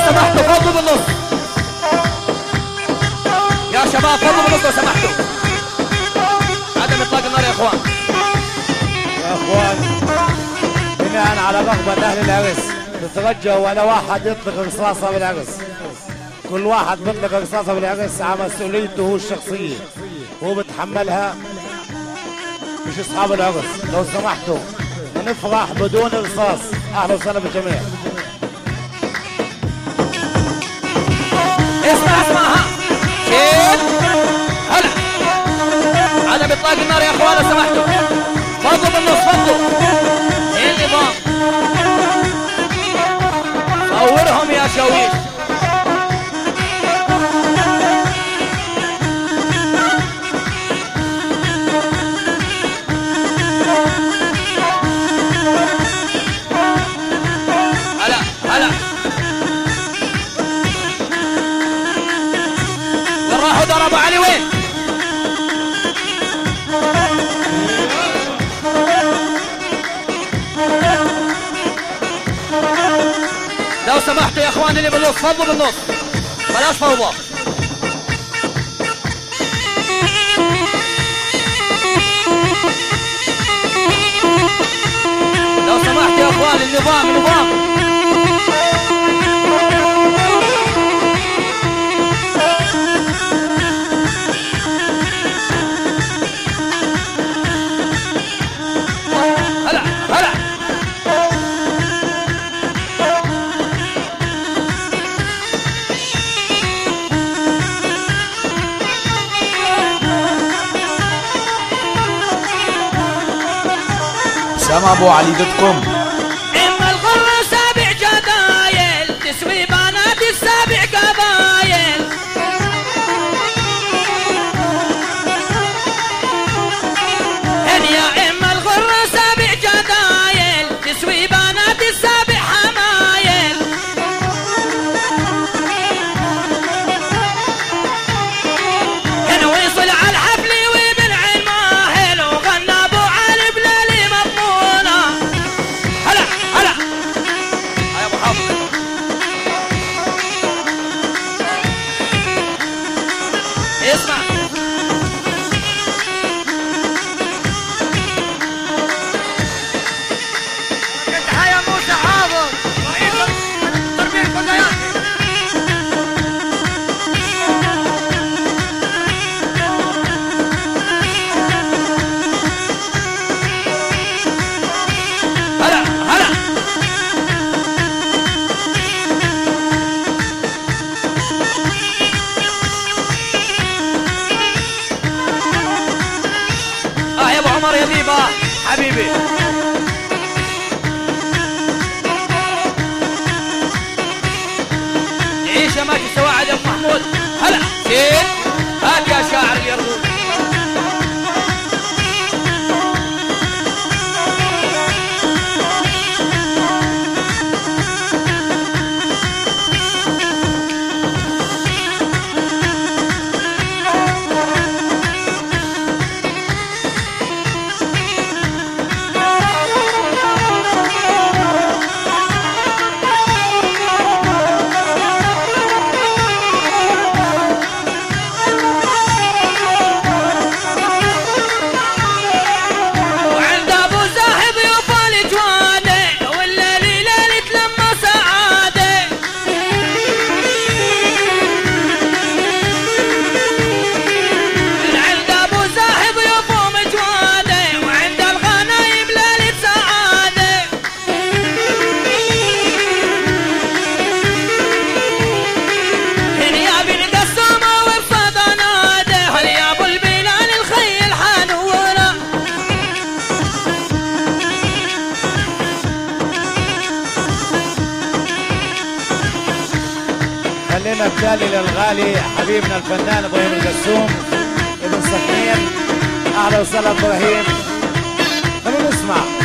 سمحتوا فضوا بالنص يا شباب، فضوا بالنص لو سمحتوا. عدم اطلاق النار يا اخوان. يا اخوان بناء على رغبة اهل العرس نترجى ولا واحد يطلق رصاصة بالعرس. كل واحد بيطلق رصاصة بالعرس على مسؤوليته هو الشخصية، هو بتحملها مش اصحاب العرس. لو سمحتوا نفرح بدون رصاص. اهلا وسهلا بالجميع. اسمع ها شيل هلا. عدم اطلاق النار يا اخوان لو سمحتوا. فضوا بالنص فضوا. ايه النظام؟ صورهم يا شويش. هلا وين راحوا ضربوا علي؟ وين؟ لو سمحتوا يا اخوان اللي بالنص فضوا بالنص، بلاش فوضى. لو سمحتوا يا اخوان النظام. سما ابو علي .com. اما الغر سابع جدايل تسوي بنات السابع قبايل. هن يا اما الغر سابع جدايل تسوي بنات السابع حمايل. هن وصل على الحفل وبالعين ماهل وغنى ابو علي بليلي مضمونه. هلا هلا يا ابو حافظ. اسمع انت يا موسى حافظ رئيس التربيه الكلياتي. هلا هلا يا ابو عمر يا بيبا حبيبي. عيش يا ماجد سواعد يا ابو محمود. هلا شيل هات يا شاعر اليرغوب. خلينا التالي للغالي حبيبنا الفنان ابراهيم القسوم ابن سكنين. اهلا وسهلا ابراهيم. خلينا نسمع.